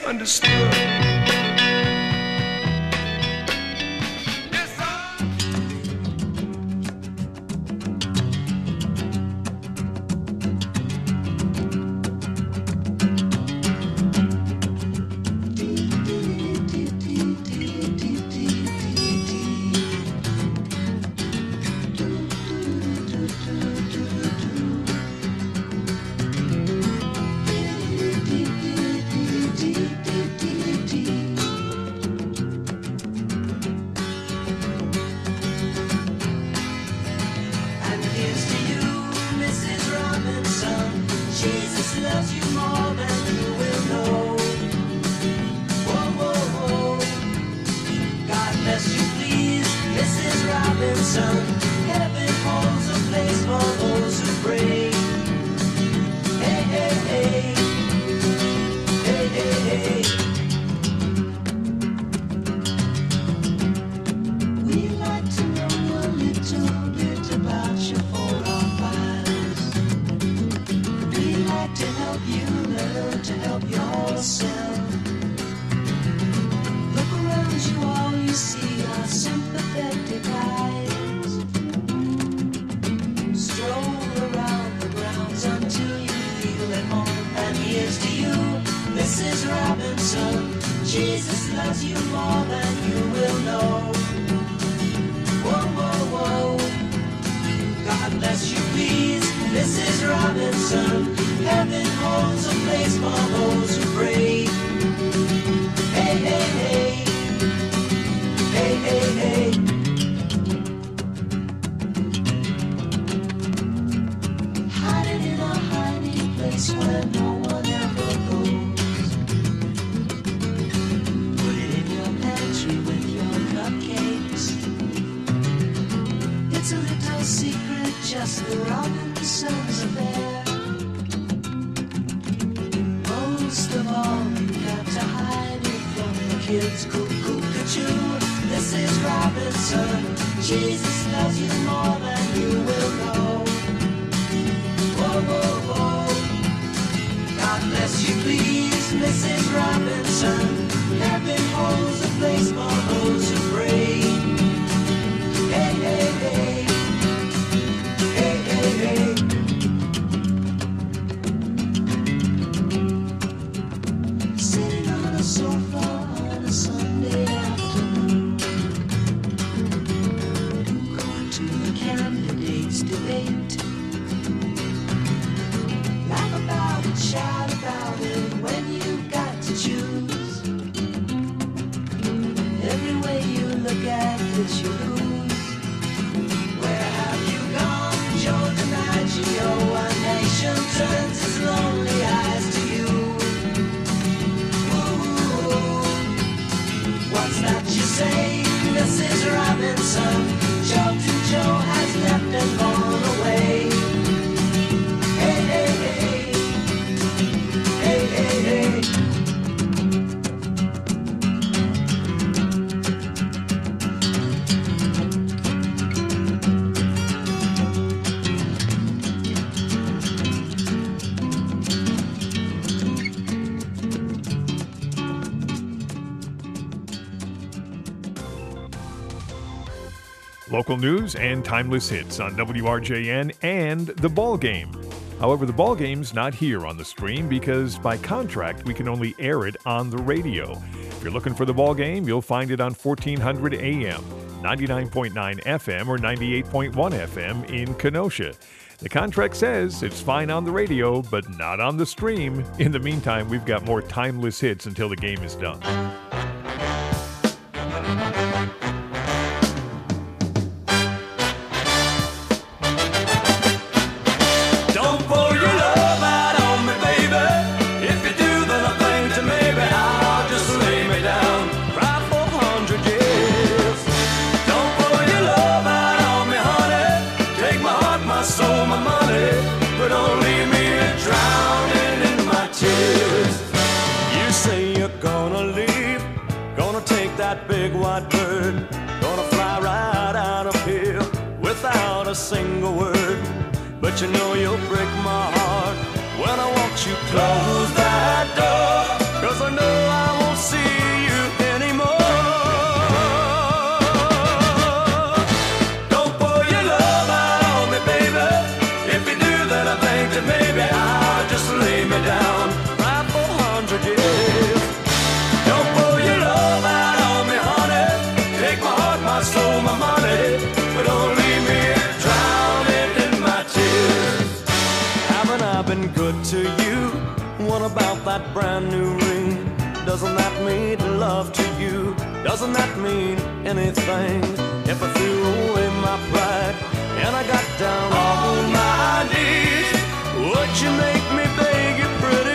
understood. Local news and timeless hits on WRJN and The Ball Game. However, The Ball Game's not here on the stream because by contract we can only air it on the radio. If you're looking for The Ball Game, you'll find it on 1400 AM, 99.9 FM, or 98.1 FM in Kenosha. The contract says it's fine on the radio, but not on the stream. In the meantime, we've got more timeless hits until the game is done. Big white bird, gonna fly right out of here without a single word. But you know you'll break my heart when I watch you close that door, 'cause I know been good to you? What about that brand new ring? Doesn't that mean love to you? Doesn't that mean anything? If I threw away my pride and I got down on my knees, would you make me beg you pretty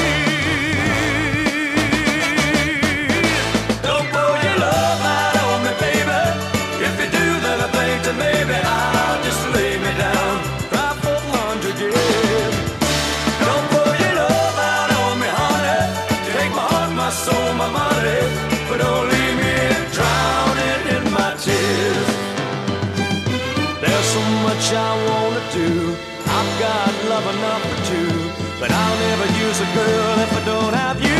please? Don't pour your love out on me, baby. If you do, then I think that maybe I'll just lay me down, cry for 100 years. Don't pour your love out on me, honey. Take my heart, my soul, my money, but don't leave me drowning in my tears. There's so much I wanna do. I've got love enough for two, but I'll never use a girl if I don't have you.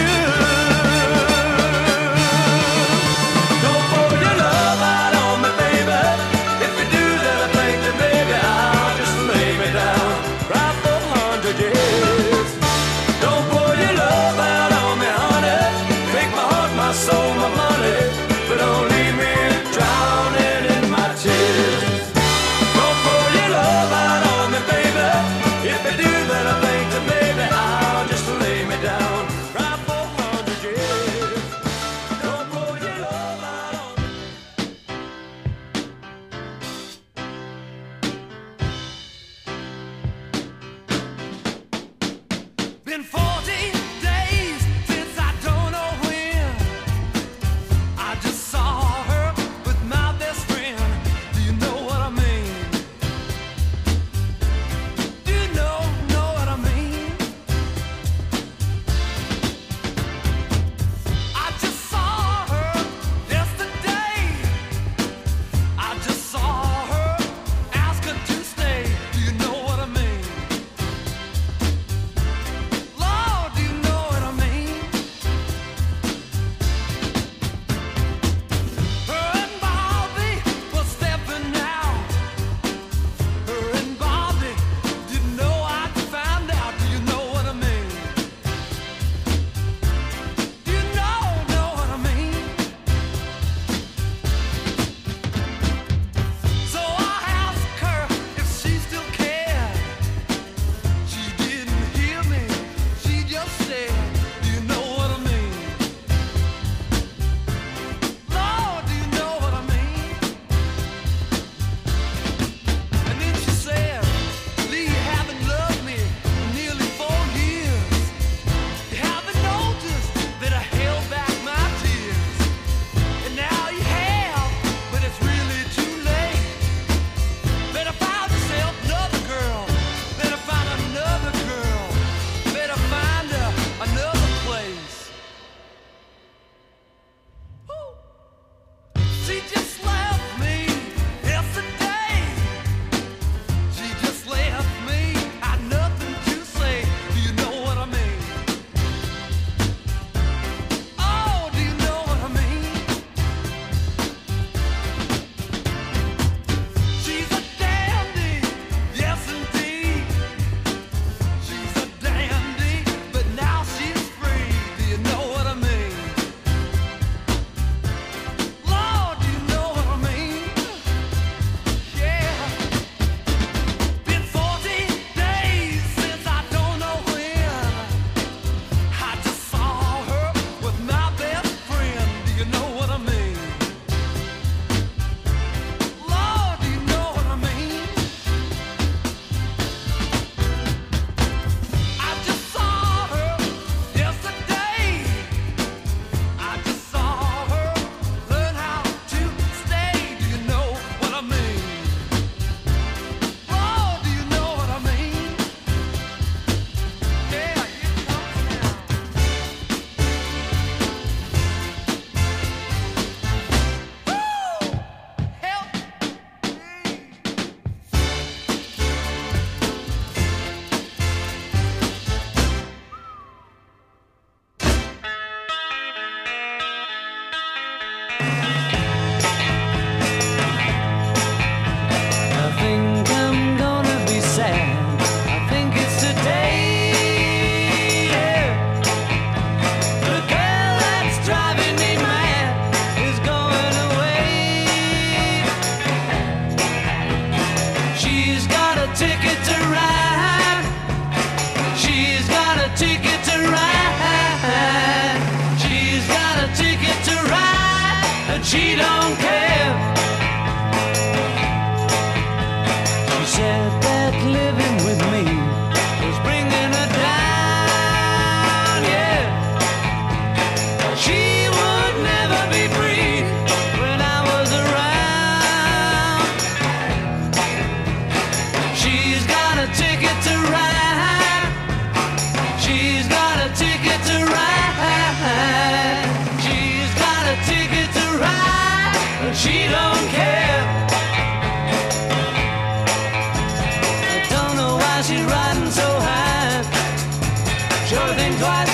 Don't pour your love out on me, baby. If you do, then I think that maybe I'll just lay me down, cry for 100 years. Don't pour your love out on me, honey. Take my heart, my soul, my money, but don't leave me drowning in my tears. Don't pour your love out on me, baby. If you do, then I think that maybe I'll just lay me down, cry for 100 years. Don't pour your love out on me. Been 40 days since I don't know when I just saw her with my best friend. Do you know what I mean? Do you know what I mean? I just saw her yesterday. I just saw her, ask her to stay. Do you know what I mean? Lord,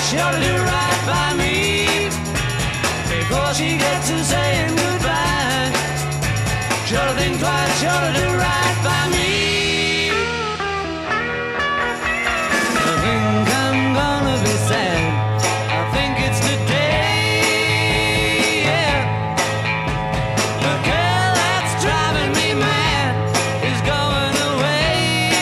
she ought to do right by me before she gets to saying goodbye. She ought to think twice, she ought to do right by me. I think I'm gonna be sad. I think it's today, yeah. The girl that's driving me mad is going away,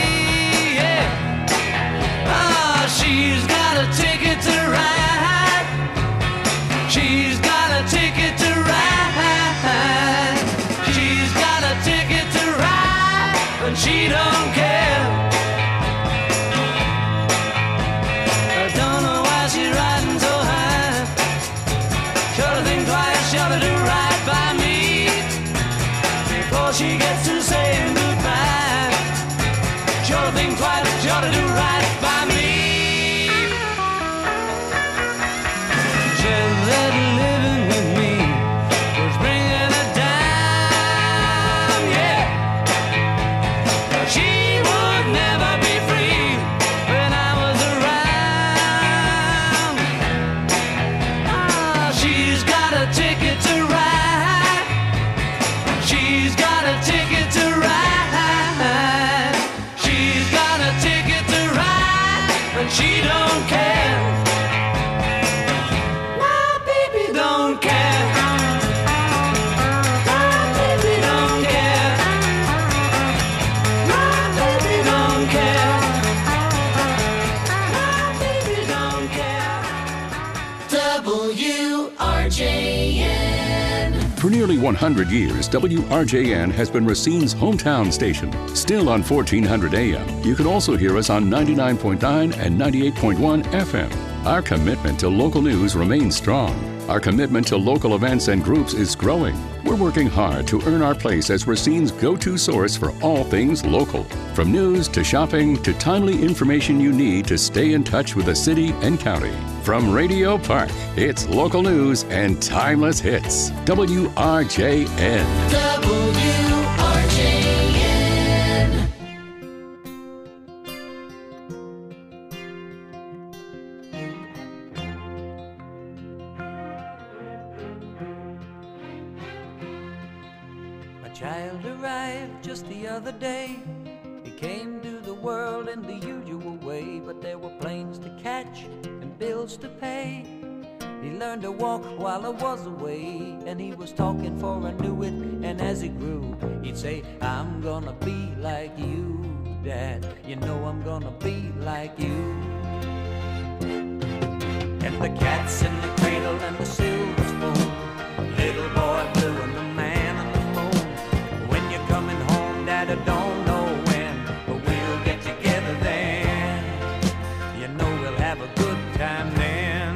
yeah. Ah, she's got a ticket to ride. She's got a ticket to ride. She's got a ticket to ride, but she don't care. I don't know why she's riding so high. She ought to think twice, she ought to do right by me before she gets to saying goodbye. She ought to think twice, she ought to do right by me. She said living with me was bringing her down, yeah. But she would never be free when I was around. Ah, she's got a ticket to ride. She's got a ticket to ride. She's got a ticket to ride, but she don't care. My baby don't care. My baby don't care. My baby don't care. My baby don't care. WRJN. For nearly 100 years, WRJN has been Racine's hometown station. Still on 1400 AM, you can also hear us on 99.9 and 98.1 FM. Our commitment to local news remains strong. Our commitment to local events and groups is growing. We're working hard to earn our place as Racine's go-to source for all things local. From news to shopping to timely information you need to stay in touch with the city and county. From Radio Park, it's local news and timeless hits. WRJN. WRJN. My child arrived just the other day. He came to the world in the usual way, but there were planes to catch and bills to pay. He learned to walk while I was away, and he was talking for I knew it. And as he grew, he'd say, I'm gonna be like you, Dad. You know I'm gonna be like you. And the cat's in the cradle and the silver spoon, little boy blue and the man on the moon. When you're coming home, Dad, I don't know when, but we'll get together then. You know we'll have a good time then.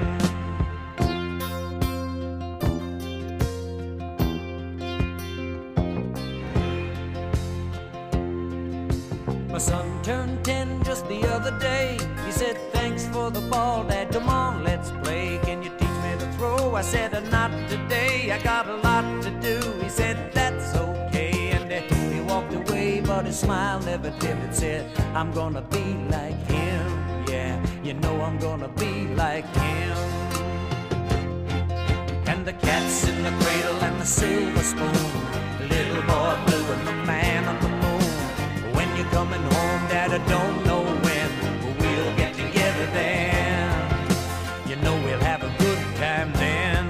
My son turned 10 just the other day. He said, thanks for the ball, Dad, come on, let's play. Can you teach me to throw? I said, not today, I got a lot to do. He said, that's okay, and he walked away, but his smile never dimmed. It said, I'm gonna be like him, yeah, you know I'm gonna be like him. And the cat's in the cradle and the silver spoon, the little boy blue and the man on the moon. When you're coming home, Dad, I don't know when, but we'll get together then. You know we'll have a good time then.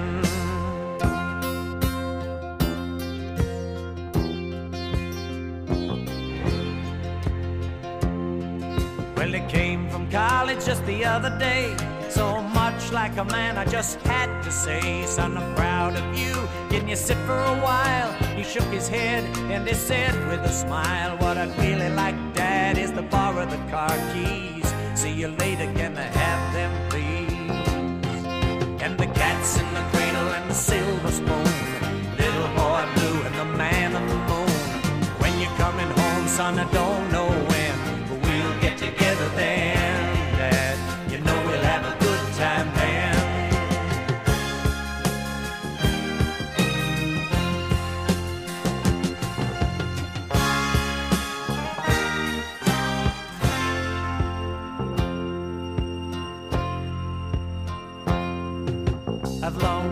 Well, he came from college just the other day. So much like a man, I just had to say, son, I'm proud of you. Can you sit for a while? He shook his head and he said with a smile, what I'd really like, Dad, is to borrow the car keys. See you later, can I have them, please? And the cat's in the cradle and the silver spoon, little boy blue and the man on the moon. When you're coming home, son, I don't know when, but we'll get together then, Dad. You know we'll have a good time then.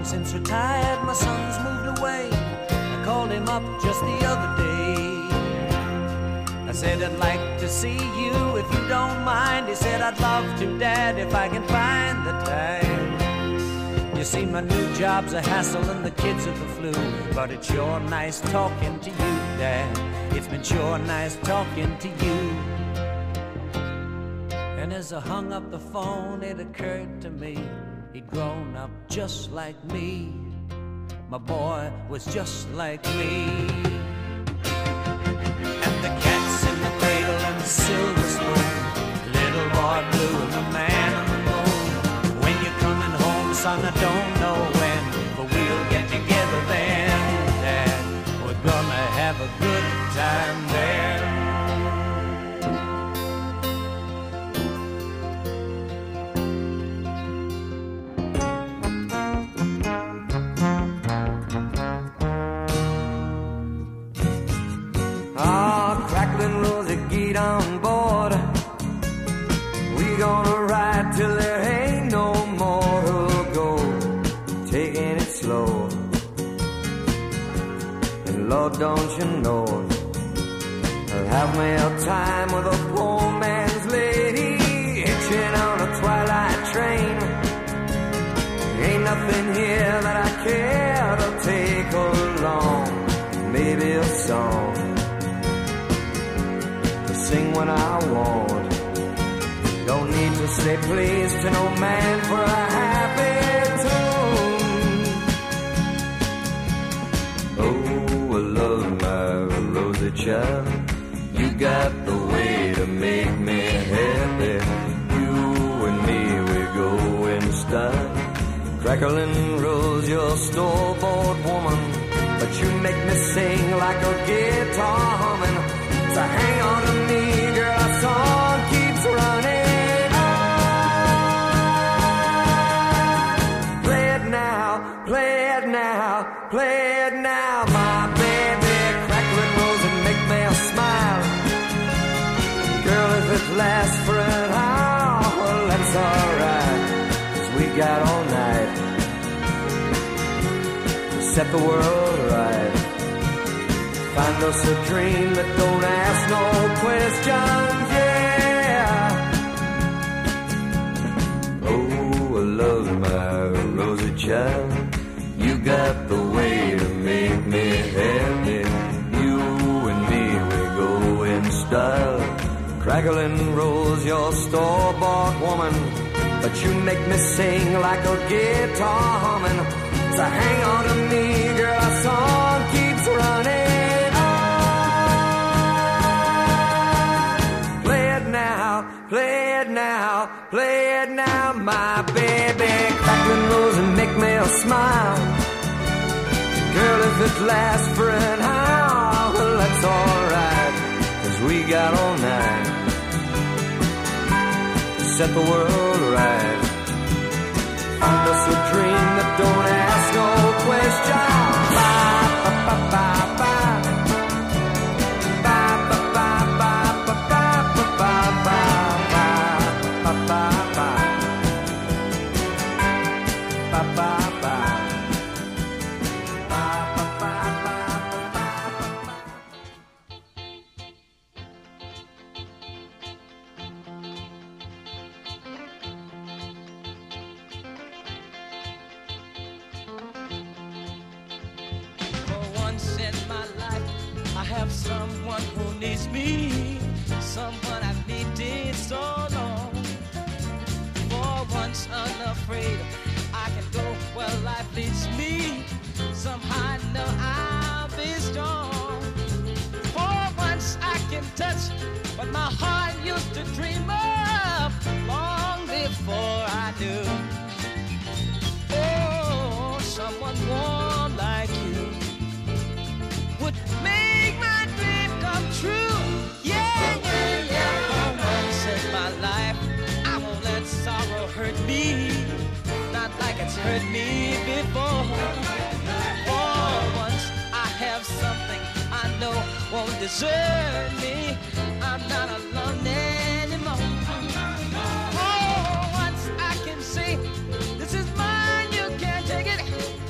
long since retired, my son's moved away. I called him up just the other day. I said, I'd like to see you if you don't mind. He said, I'd love to, Dad, if I can find the time. You see, my new job's a hassle and the kids are the flu, but it's sure nice talking to you, Dad. It's been sure nice talking to you. And as I hung up the phone, it occurred to me, he'd grown up just like me. My boy was just like me. And the cat's in the cradle and the silver spoon, little boy blue and the man on the moon. When you're coming home, son, I don't know when, but we'll get together then, Dad. We're gonna have a good time there. Get on board. We gonna ride till there ain't no more to go. Taking it slow. And Lord, don't you know, I'll have me a time with a poor man's lady, hitching on a twilight train. Ain't nothing here that I care to take along. Maybe a song, sing when I want. Don't need to say please to no man for a happy tune. Oh, I love my rosy child. You got the way to make me happy. You and me, we go in style. Crackling rose, your store-bought woman, but you make me sing like a guitar humming. So hang on to me, girl, our song keeps running on. Play it now, play it now, play it now, my baby. Crackling rose and make me smile. Girl, if it lasts for an hour, well, that's alright, 'cause we got all night to set the world right. Find us a dream that don't ask no questions, yeah. Oh, I love my rosy child. You got the way to make me happy. You and me, we go in style. Crackling rose, your store-bought woman, but you make me sing like a guitar humming. So hang on to me, girl, our song keeps running. Play it now, play it now, my baby. Crackling rose and make me smile. Girl, if it lasts for an hour, well, that's alright, 'cause we got all night to set the world right. Find us a dream that don't ask no questions. Bye, bye, bye, bye, bye. Someone who needs me, someone I've needed so long. For once unafraid, I can go where life leads me. Somehow I know I'll be strong. For once I can touch what my heart used to dream of long before I knew. Oh, someone warm like you would make my dream come true. Yeah, yeah, yeah. For once in my life, I won't let sorrow hurt me, not like it's hurt me before. For once I have something I know won't desert me. I'm not alone anymore. For once I can say, this is mine, you can't take it.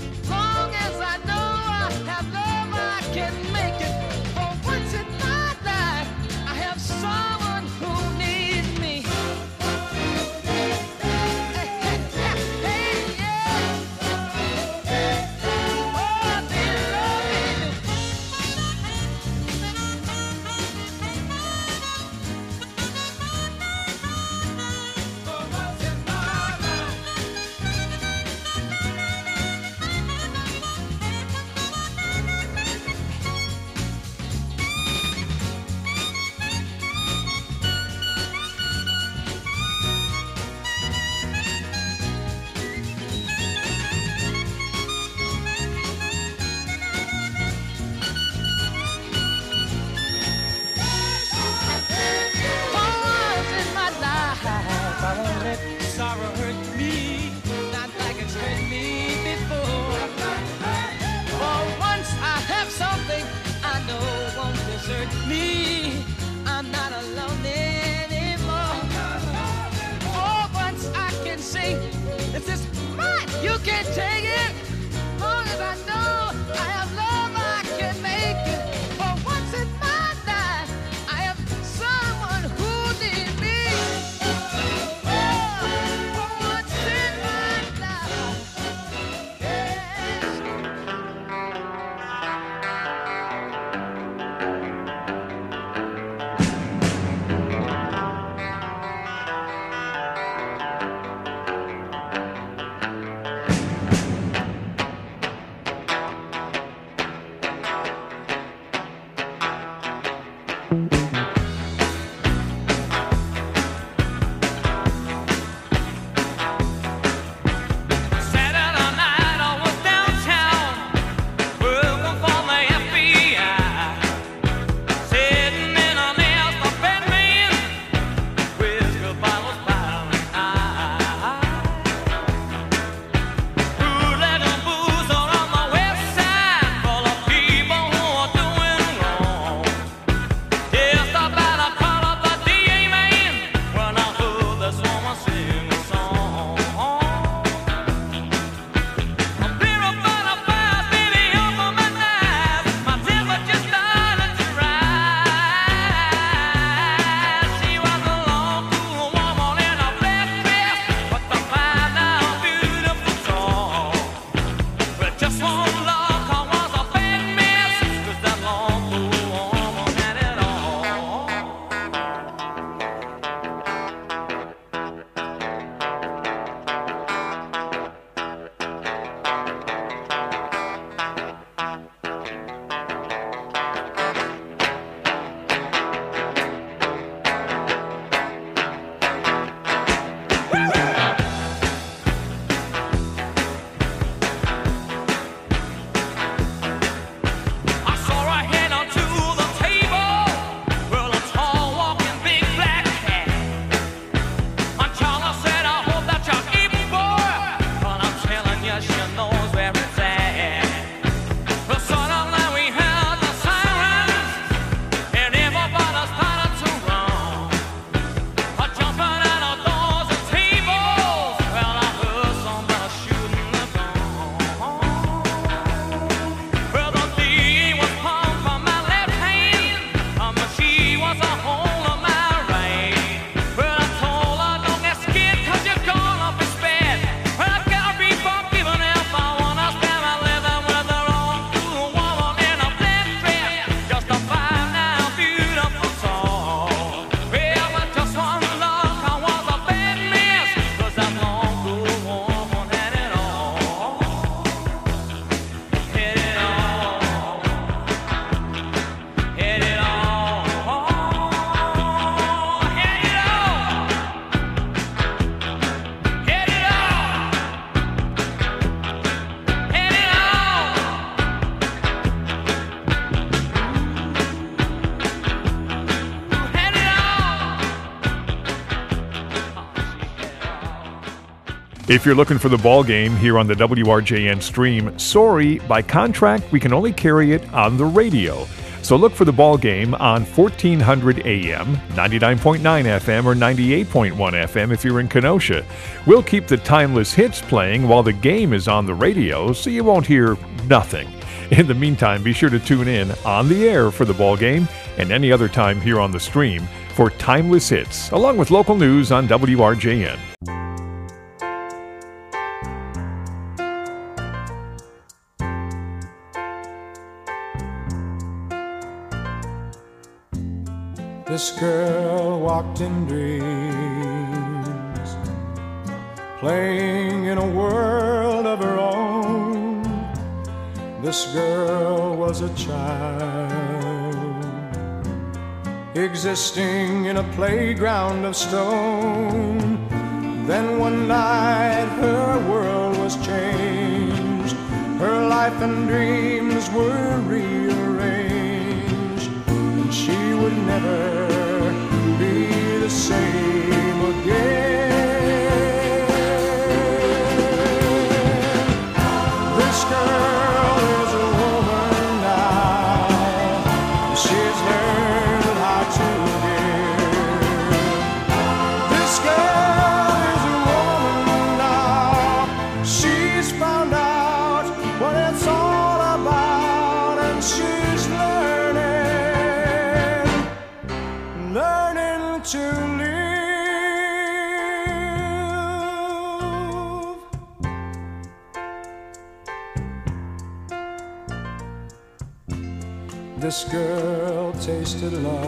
If you're looking for the ball game here on the WRJN stream, sorry, by contract, we can only carry it on the radio. So look for the ball game on 1400 AM, 99.9 FM, or 98.1 FM if you're in Kenosha. We'll keep the timeless hits playing while the game is on the radio, so you won't hear nothing. In the meantime, be sure to tune in on the air for the ball game and any other time here on the stream for timeless hits, along with local news on WRJN. This girl walked in dreams, playing in a world of her own. This girl was a child, existing in a playground of stone. Then one night her world was changed, her life and dreams were rearranged, and she would never be the same again. This girl is a woman now, she's learned how to give. This girl is a woman now, she's found out what it's all about, and she's learning to live. This girl tasted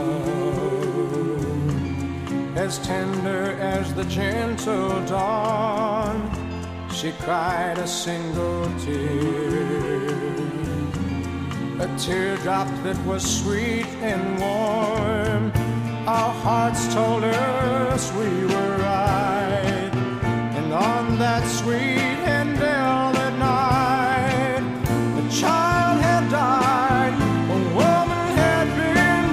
love, as tender as the gentle dawn. She cried a single tear, a teardrop that was sweet and warm. Our hearts told us we were right, and on that sweet and velvet night, a child had died, a woman had been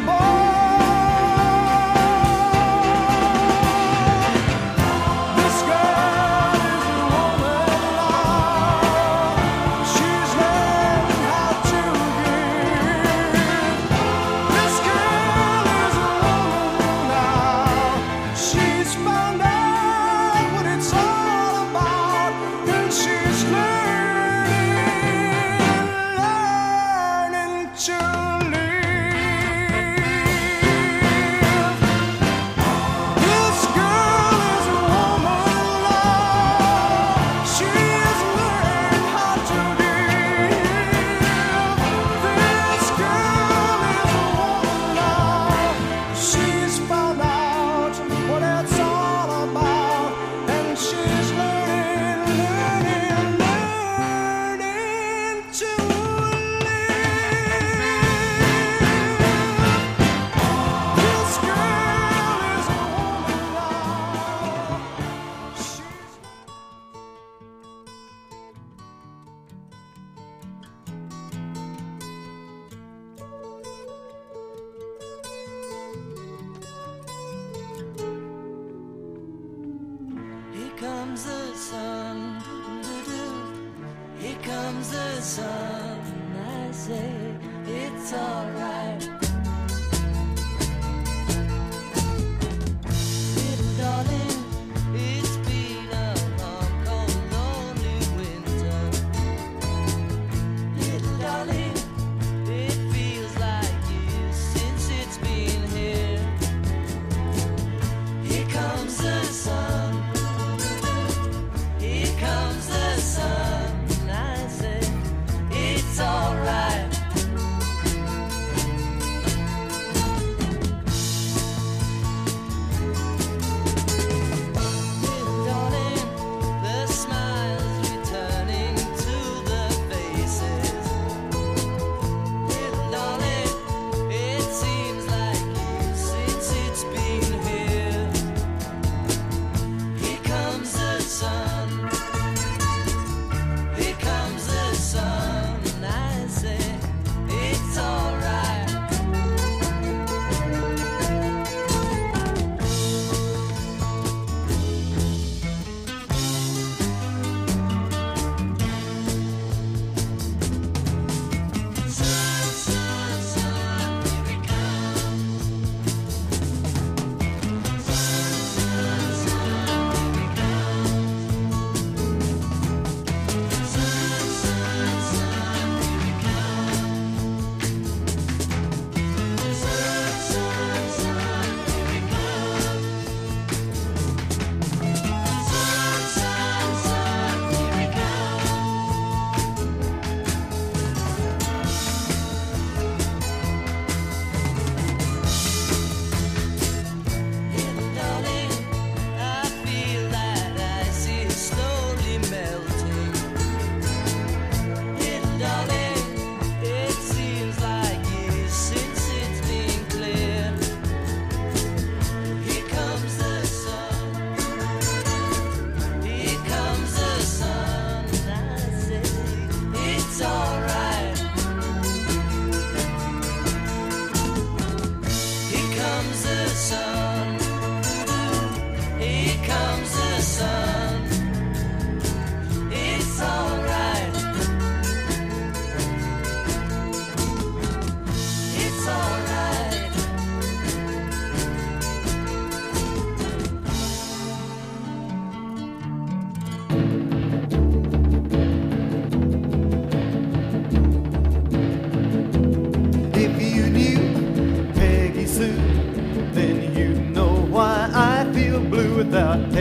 born. This girl is a woman now, she's learned how to give. This girl is a woman now, she's found out what it's all about, and she's learning to live. This girl is a woman now, she's learned how to live. This girl is a woman now, she's found out what it's all about, and she's learning to live. This girl is a woman now, she's Here comes the sun, doo-doo-doo. Here comes the sun. I say it's alright. Little darling, it's been a long, cold, lonely winter. Little darling, it feels like years since it's been here. Here comes the sun. Here comes the sun. I say it's alright.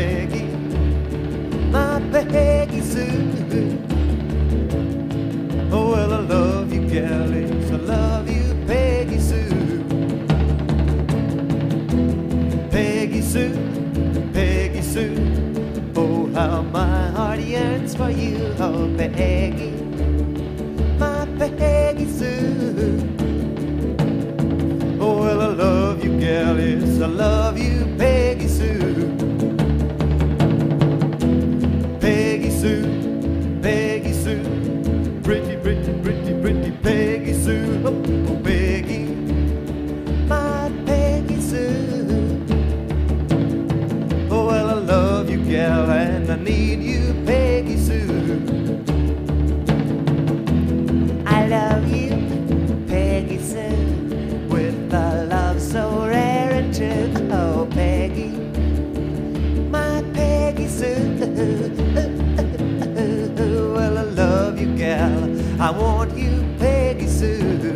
Peggy, my Peggy Sue. Oh, well, I love you, galleys, I love you, Peggy Sue. Peggy Sue, Peggy Sue. Oh, how my heart yearns for you, oh, Peggy, my Peggy Sue. Oh, well, I love you, galleys, I love you, Peggy Sue. Peggy Sue, Peggy Sue. Pretty, pretty, pretty, pretty Peggy Sue. Oh, oh, Peggy, my Peggy Sue. Oh, well, I love you, gal, and I need you, Peggy Sue. I love you, Peggy Sue, with a love so rare and true. Oh, Peggy, my Peggy Sue. Well, I love you, gal, I want you, Peggy Sue.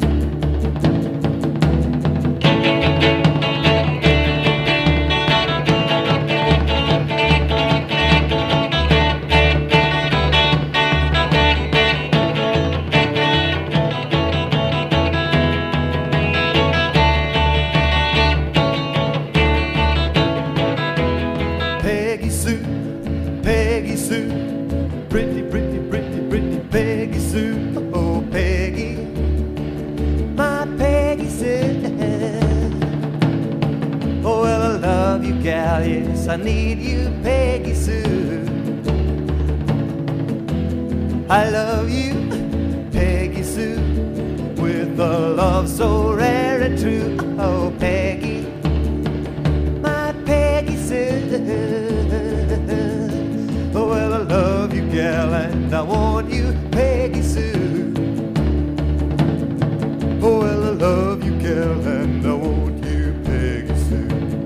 Peggy Sue, Peggy Sue, pretty, pretty, pretty, pretty Peggy Sue. Oh, Peggy, my Peggy Sue. Oh, well, I love you, gal, yes, I need you, Peggy Sue. I love you, Peggy Sue, with a love so rare and true. Oh, Peggy, my Peggy Sue. Oh, well, I love you, gal, and I want you, Peggy Sue. Oh, well, I love you, gal, and I want you, Peggy Sue.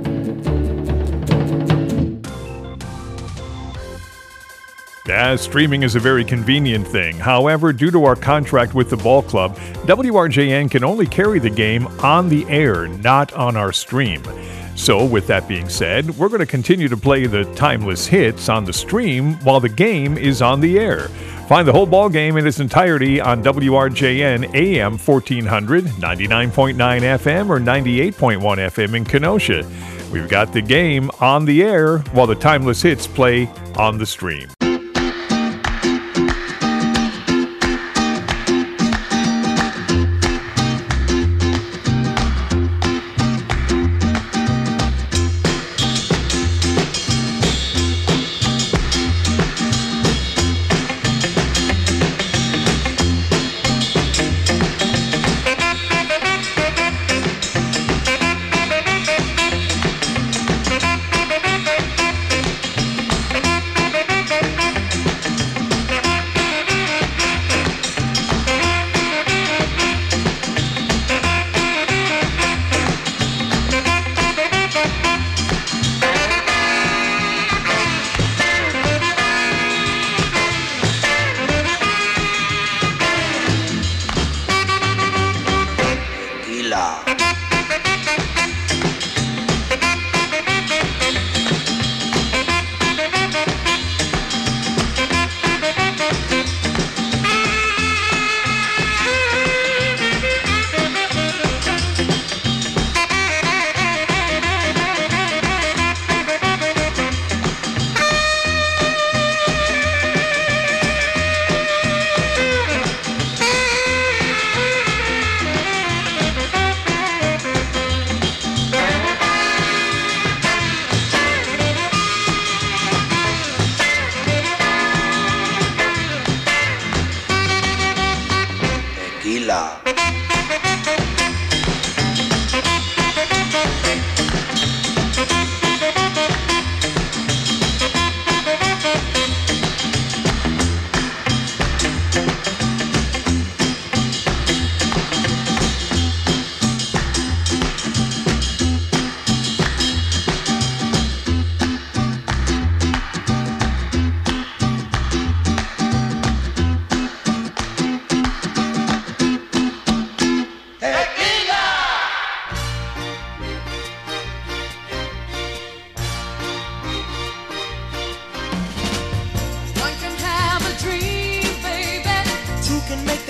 Yeah, streaming is a very convenient thing. However, due to our contract with the ball club, WRJN can only carry the game on the air, not on our stream. So, with that being said, we're going to continue to play the timeless hits on the stream while the game is on the air. Find the whole ball game in its entirety on WRJN AM 1400, 99.9 FM, or 98.1 FM in Kenosha. We've got the game on the air while the timeless hits play on the stream.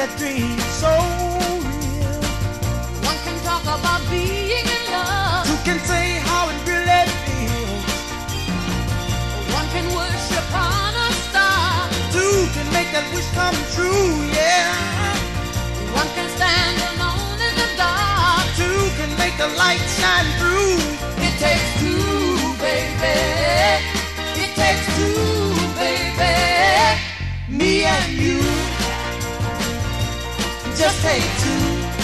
that dream so real. One can talk about being in love. Two can say how it really feels. One can worship on a star. Two can make that wish come true, yeah. One can stand alone in the dark. Two can make the light shine through. It takes two, baby. It takes two, baby. Me and you. Just take two.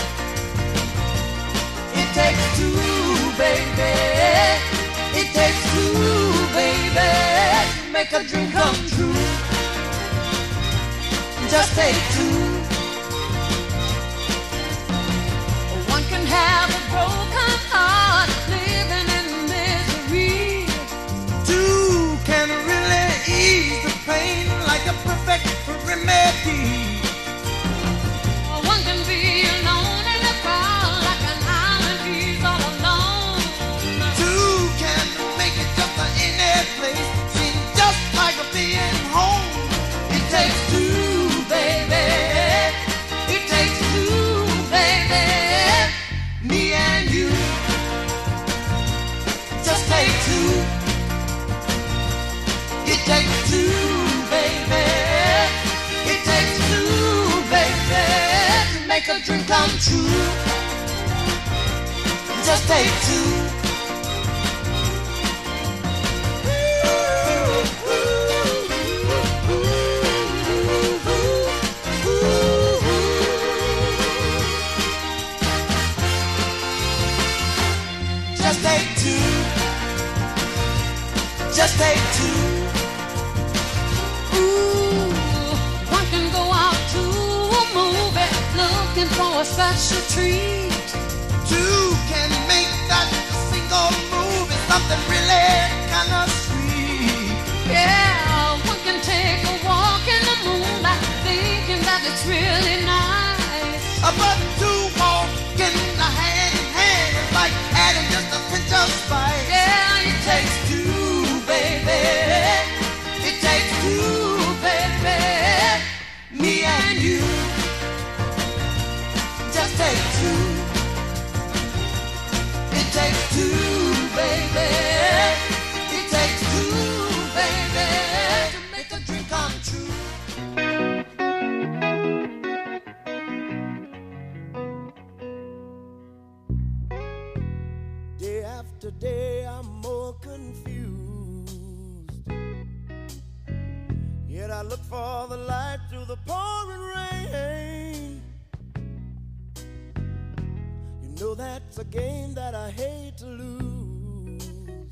It takes two, baby. It takes two, baby. To make a dream come true. Just take two. One can have a broken heart, living in misery. Two can really ease the pain like a perfect remedy. One can be alone in a crowd, like an island he's all alone. Two can make it just any place, seem just like a being home. It takes two, baby. It takes two, baby. Me and you. Just take two. It takes two, baby. It takes two, baby, to make a dream come true. Just take two. Just take two. Just take two. Ooh, one can go out to a movie looking for a special treat. Two can make that single move. It's something really kind of sweet. Yeah, one can take a walk in the moonlight thinking that it's really nice. But two walking hand in hand is like adding just a pinch of spice. Yeah, It takes two, baby. It takes two, baby. Me and you. Just take two. It takes two, baby. It takes two, baby, to make a dream come true. Day after day, I'm more confused. Yet I look for the light through the pouring rain. You know that's a game that I hate to lose.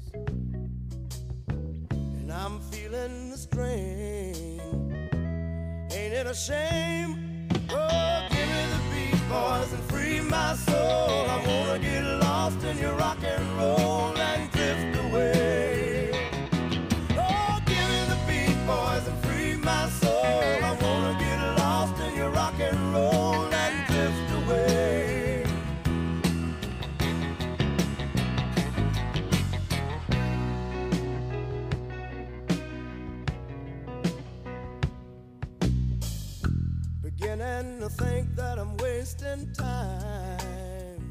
And I'm feeling the strain. Ain't it a shame? Oh, give me the beat, boys, and free my soul. I wanna get lost in your rock and roll and drift away. Oh, give me the beat, boys, and free my soul. I wanna get lost in your rock and roll and drift away. Beginning to think that I'm wasting time.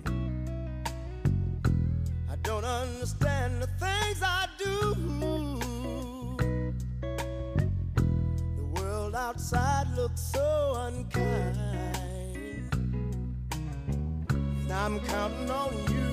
I don't understand the things I do. The world outside looks so unkind. And I'm counting on you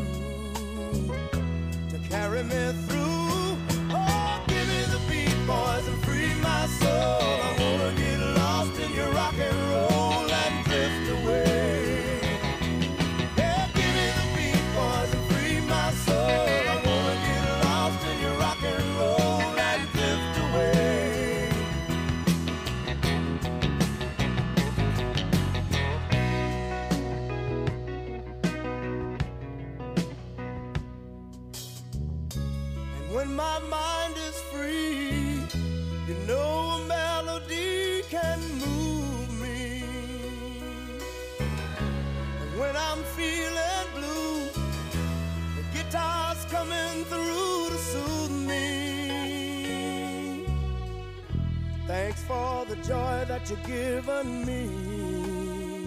to carry me through. Oh, give me the beat, boys, and free my soul. I wanna get lost in your rock and roll and drift away. Yeah, give me the beat, boys, and free my soul. I wanna get lost in your rock and roll and drift away. And when my mind is free, you know a melody can move me. And when I'm feeling blue, the guitar's coming through to soothe me. Thanks for the joy that you've given me.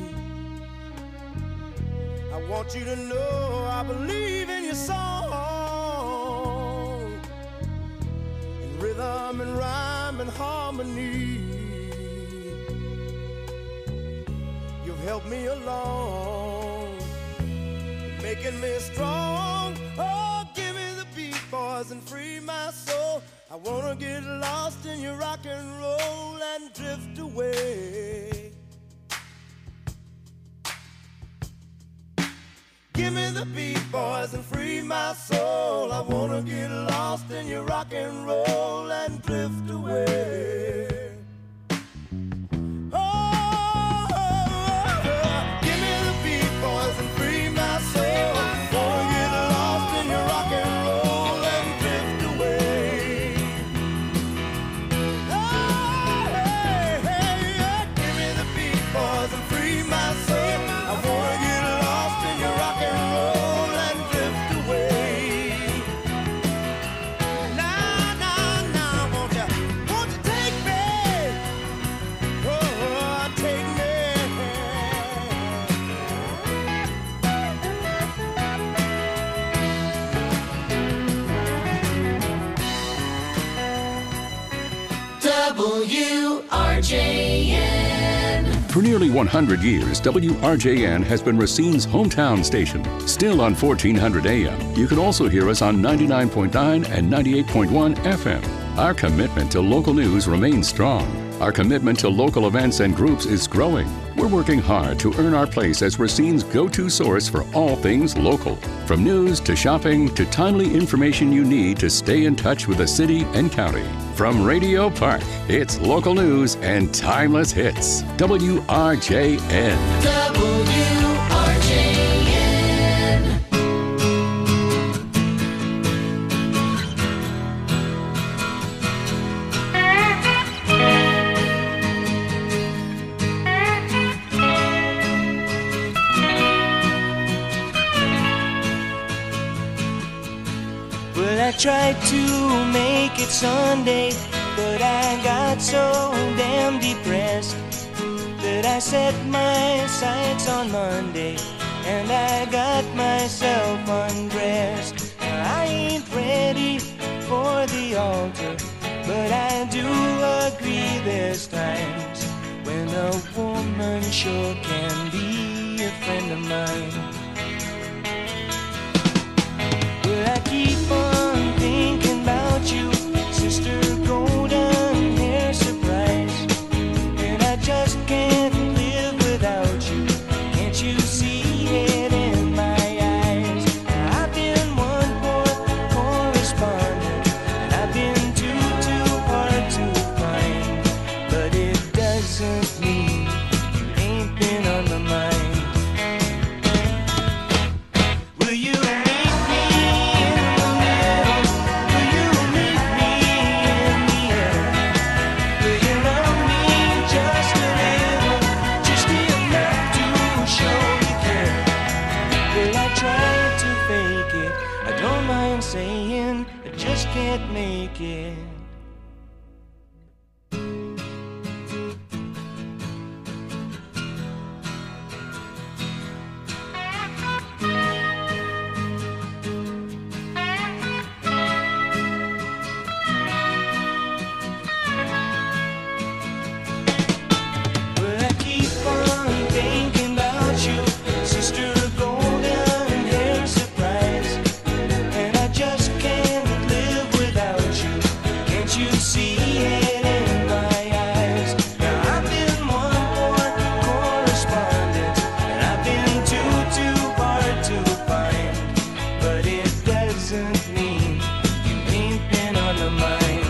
want you to know I believe in your song, in rhythm and rhyme and harmony. You've helped me along, making me strong. Oh, give me the beat, boys, and free my soul. I wanna get lost in your rock and roll and drift away. Give me the beat, boys, and free my soul. I wanna get lost in your rock and roll and drift away. Oh, give me the beat, boys, and free my soul. Wanna get lost in your rock and roll and drift away. Oh, hey, hey, yeah. Give me the beat, boys, and free my soul. I wanna get lost in your rock and roll and drift away. Now, won't you take me? Oh, take me. WRJN. For nearly 100 years, WRJN has been Racine's hometown station. Still on 1400 AM, you can also hear us on 99.9 and 98.1 FM. Our commitment to local news remains strong. Our commitment to local events and groups is growing. We're working hard to earn our place as Racine's go-to source for all things local. From news to shopping to timely information you need to stay in touch with the city and county. From Radio Park, it's local news and timeless hits. WRJN. WRJN. Well, I tried to make it Sunday, but I got so damn depressed that I set my sights on Monday and I got myself undressed. I ain't ready for the altar, but I do agree there's times when a woman sure can be a friend of mine. Well, I keep on thinking about you, Sister Golden Hair Surprise, and I just can't live without you. Can't you see it in my eyes? I've been one poor correspondent, and I've been too hard to find, but it doesn't mean you ain't been on my mind. Will you meet me in the middle? Will you meet me in the air? Will you love me just a little, just enough to show you care? Well, I tried to fake it, I don't mind saying I just can't make it. Well, I keep on thinking about you, Sister Golden Hair Surprise, and I just can't live without you. Can't you see it in my eyes? Now I've been one more correspondent, and I've been too hard to find, but it doesn't mean you ain't been on my mind.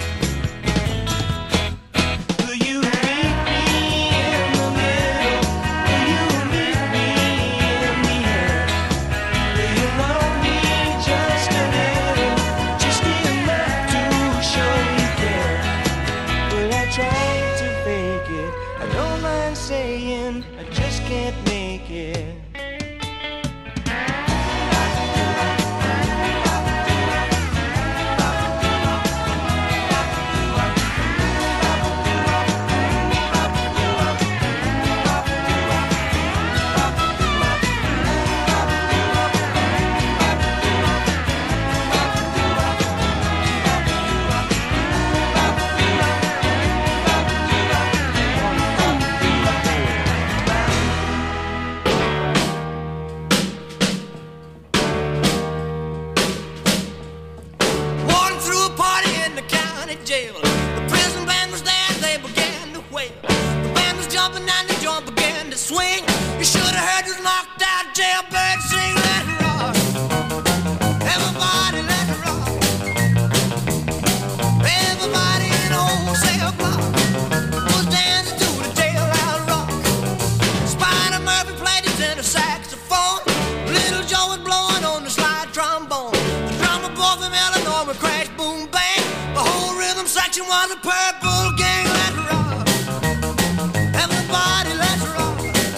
Will you meet me in the middle? Will you meet me in the air? Will you love me just a little, just enough to show you care? Well, I tried to fake it, I don't mind saying I just can't make it. jail. The prison band was there, they began to wail. The band was jumping and the joint began to swing. You should have heard this knocked out jailbird sing. Let it rock, everybody let it rock. Everybody in the whole cell block was dancing to the jailhouse rock. Spider Murphy played his tenor saxophone. Little Joe was blowing on the slide trombone. The drummer boy from Illinois would crash, boom, bang. The whole rhythm section was a purple gang. Let's rock, everybody, let's rock.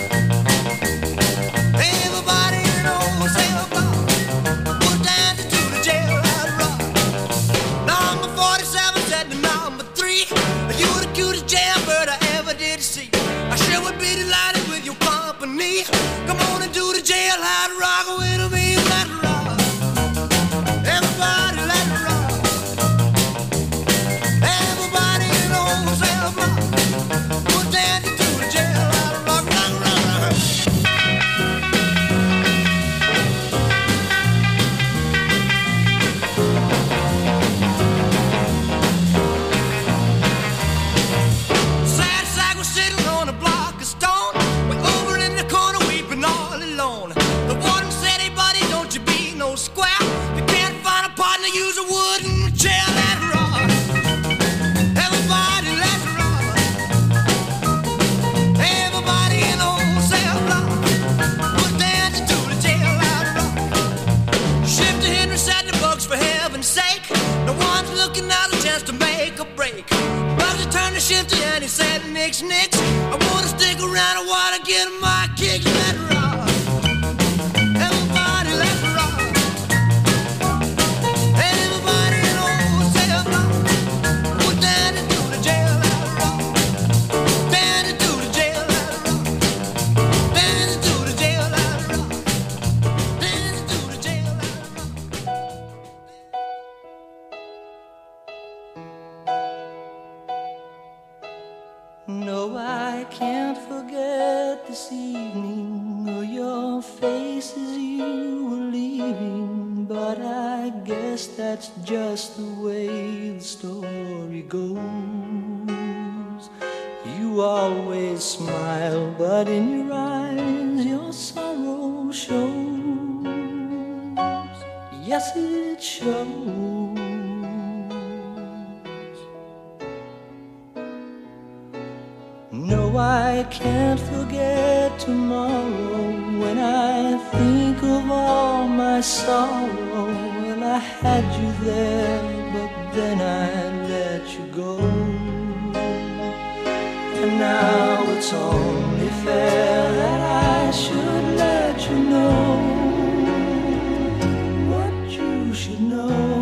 Everybody in the whole cell block was dancing to the jailhouse rock. Number 47 said to number 3, you the cutest jailbird I ever did see. I sure would be delighted with your company. Come on and do the jailhouse rock with me. Let's rock, everybody, let's rock. Everybody in the whole cell block was dancing to the jailhouse rock, rock, rock, rock. Sad sack was sitting on a block of stone. Way over in the corner weeping all alone. The warden said, hey buddy, don't you be no square. You can't find a partner, use a wooden chair. Let's rock, everybody, let's rock. Everybody in the whole cell block was dancing to the jailhouse rock. Shifty Henry said the books for heaven's sake. No one's looking out a chance to make a break. Bugsy turned to Shifty and he said, nix, nix. I wanna stick around, I wanna get my kicks. Let's rock, everybody, let's rock. Everybody in the whole cell block was dancing to the jailhouse rock. Dancing to the jailhouse rock. Dancing to the jailhouse rock. Dancing to the jailhouse rock. No, I can't forget this evening or your face as you were leaving. But I guess that's just the way the story goes. You always smile, but in your eyes your sorrow shows. Yes, it shows. No, I can't forget tomorrow when I think of all my sorrow. Well, I had you there, but then I let you go. And now it's only fair that I should let you know what you should know.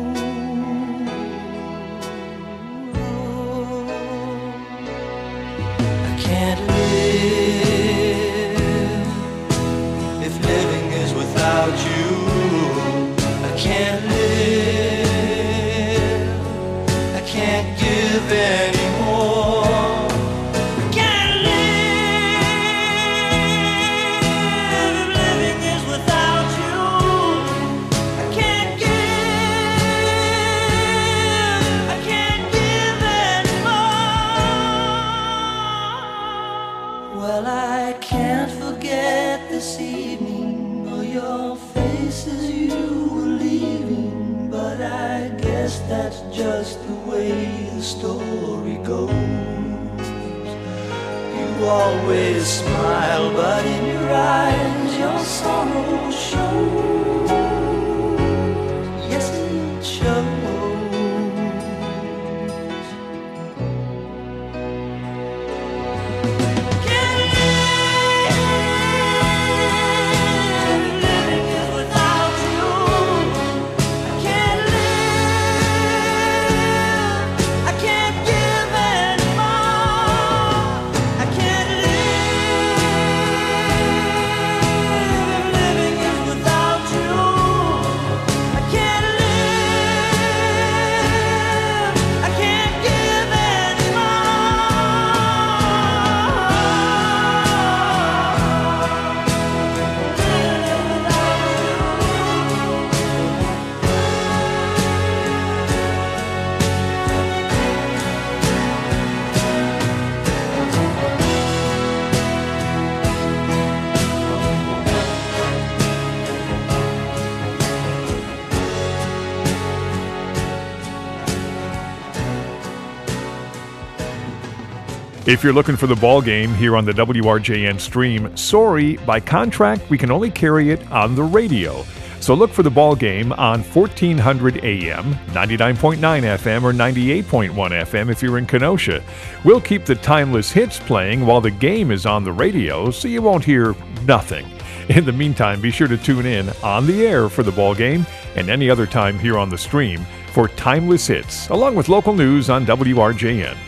Can't live if living is without you. I can't live. I can't give anymore. I can't live if living is without you. I can't give. I can't give anymore. Well, I can't forget this evening or your face as you were leaving. But I guess that's just the way the story goes. You always smile, but in your eyes your sorrow shows. Yes, it shows. Without you If you're looking for the ball game here on the WRJN stream, sorry, by contract, we can only carry it on the radio. So look for the ball game on 1400 AM, 99.9 FM, or 98.1 FM if you're in Kenosha. We'll keep the timeless hits playing while the game is on the radio, so you won't hear nothing. In the meantime, be sure to tune in on the air for the ball game and any other time here on the stream for timeless hits, along with local news on WRJN.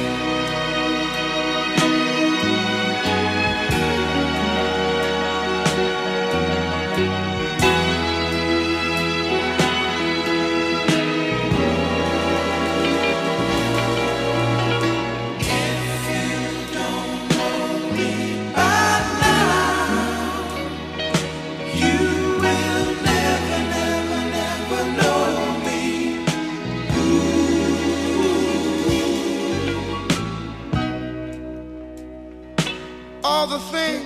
All the things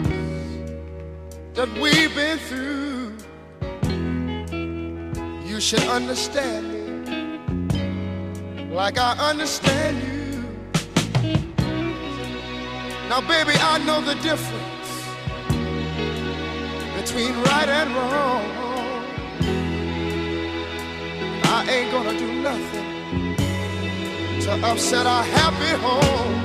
that we've been through, you should understand me like I understand you. Now, baby, I know the difference between right and wrong. I ain't gonna do nothing to upset our happy home.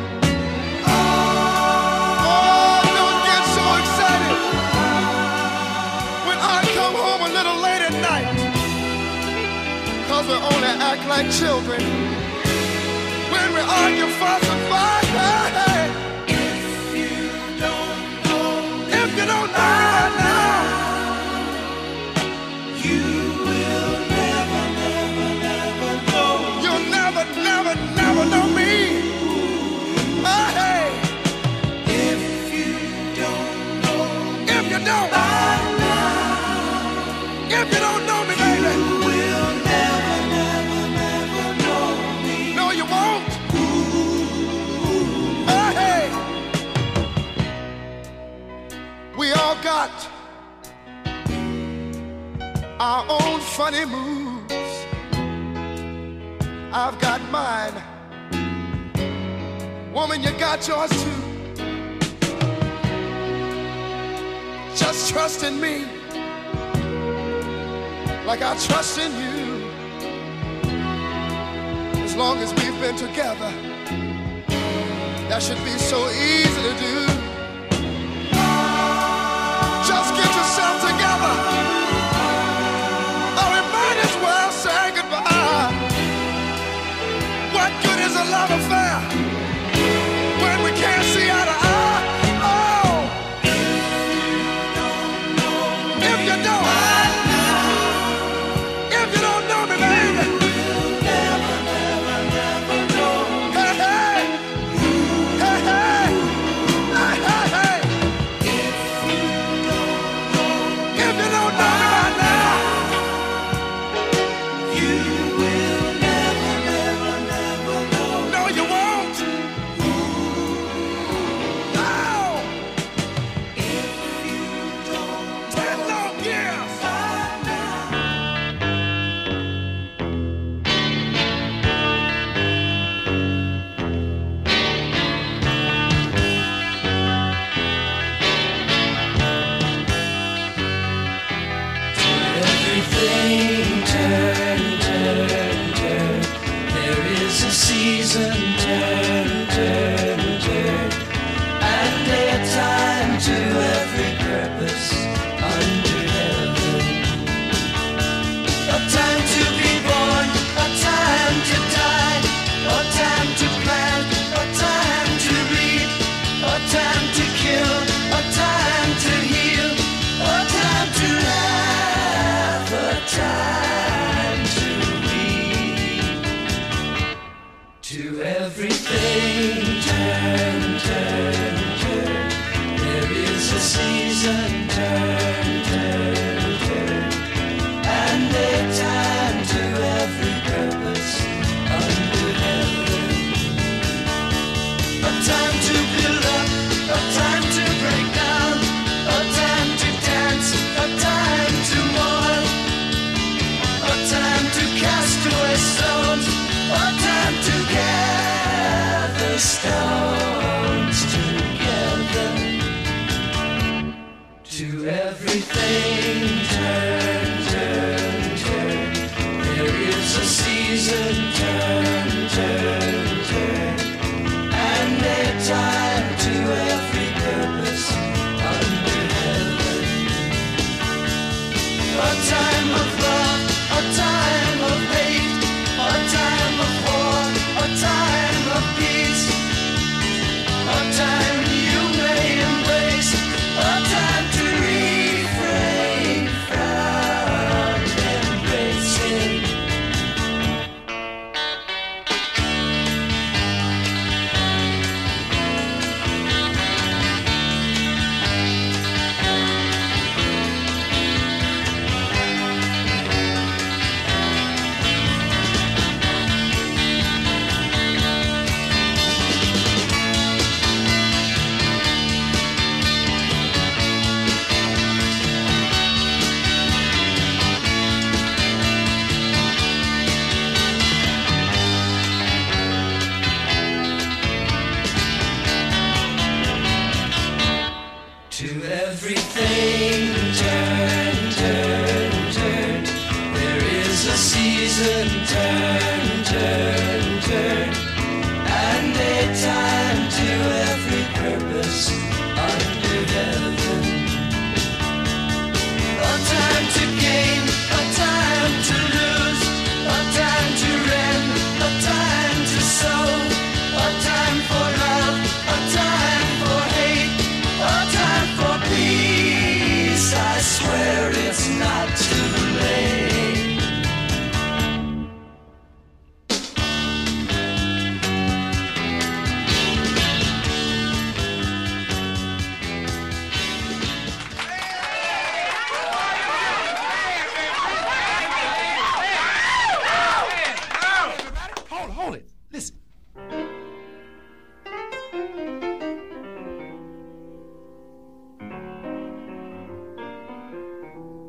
Don't get so excited when I come home a little late at night, 'cause we only act like children when we argue, fuss, and fight. Hey, if you don't know me right now, you will never know. You'll never know me. Hey, if you don't know me, baby, you will never know me. No, you won't. Hey, we all got our own funny moves. I've got mine. Woman, you got yours too. Just trust in me like I trust in you. As long as we've been together, that should be so easy to do. Just get yourself together, or we might as well say goodbye. What good is a love affair when we can't see eye to eye? Stop.